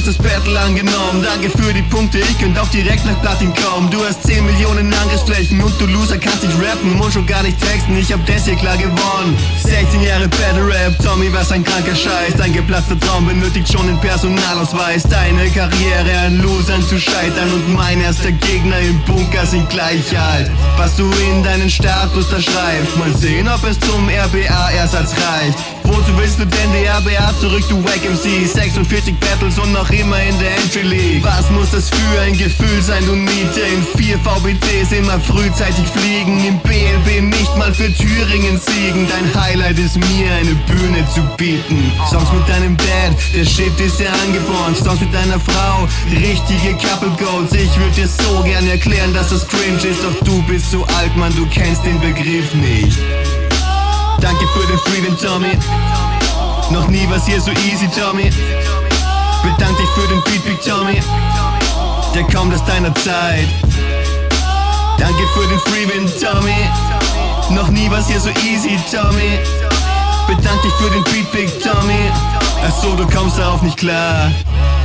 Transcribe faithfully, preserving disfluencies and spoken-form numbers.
hast das Battle angenommen. Danke für die Punkte, ich könnt auch direkt nach Platin kommen. Du hast zehn Millionen Angriffsflächen und du Loser kannst nicht rappen und schon gar nicht texten, ich hab das hier klar gewonnen. sechzehn Jahre Battle Rap, Tommy, was ein kranker Scheiß. Dein geplatzter Traum benötigt schon den Personalausweis. Deine Karriere an Losern zu scheitern und mein erster Gegner im Bunker sind gleich alt. Was du in deinen Status da schreibst, mal sehen, ob es zum R B A-Ersatz reicht. Wozu willst du denn die R B A zurück, du Wack M C? sechsundvierzig Battles und noch immer in der Entry League. Was muss das für ein Gefühl sein, du Niete? In vier V B Ts immer frühzeitig fliegen, im B L B nicht mal für Thüringen siegen. Dein Highlight ist mir, eine Bühne zu bieten. Songs mit deinem Dad, der Shit ist dir angeboren. Songs mit deiner Frau, richtige Couple Goals. Ich würd dir so gern erklären, dass das cringe ist, doch du bist so alt, Mann, du kennst den Begriff nicht. Danke für den Freedom, Tommy. Noch nie war's hier so easy, Tommy. Bedank dich für den Beat, Big Tommy. Der kommt aus deiner Zeit. Danke für den Freedom, Tommy. Noch nie war's hier so easy, Tommy. Bedank dich für den Beat, Big Tommy. Achso, du kommst darauf nicht klar.